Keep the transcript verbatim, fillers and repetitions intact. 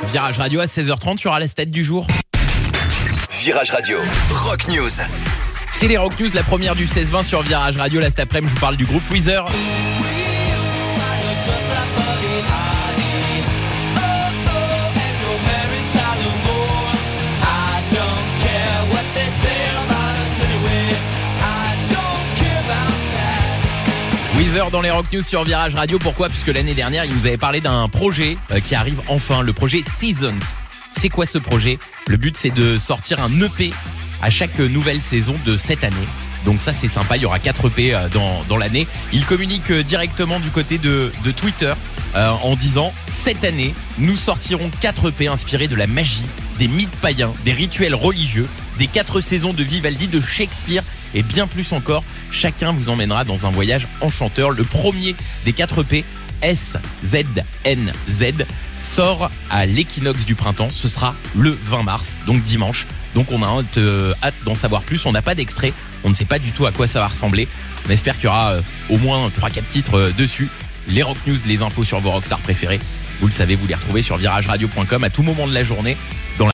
Virage Radio à seize heures trente, tu auras la stat du jour. Virage Radio, Rock News. C'est les Rock News, la première du seize vingt sur Virage Radio. Là cet après-midi, je vous parle du groupe Weezer. Weezer dans les Rock News sur Virage Radio. Pourquoi ? Puisque l'année dernière, il nous avait parlé d'un projet qui arrive enfin, le projet Seasons. C'est quoi ce projet ? Le but, c'est de sortir un E P à chaque nouvelle saison de cette année. Donc ça, c'est sympa, il y aura quatre E P dans, dans l'année. Il communique directement du côté de, de Twitter euh, en disant « Cette année, nous sortirons quatre E P inspirés de la magie, des mythes païens, des rituels religieux, des quatre saisons de Vivaldi, de Shakespeare et bien plus encore. Chacun vous emmènera dans un voyage enchanteur. Le premier des quatre E P, S Z N Z, sort à l'équinoxe du printemps. Ce sera le vingt mars, donc dimanche. Donc on a hâte, euh, hâte d'en savoir plus. On n'a pas d'extrait, on ne sait pas du tout à quoi ça va ressembler. On espère qu'il y aura euh, au moins trois quatre titres euh, dessus. Les Rock News, les infos sur vos rockstars préférés, vous le savez, vous les retrouvez sur virage radio point com à tout moment de la journée. Dans la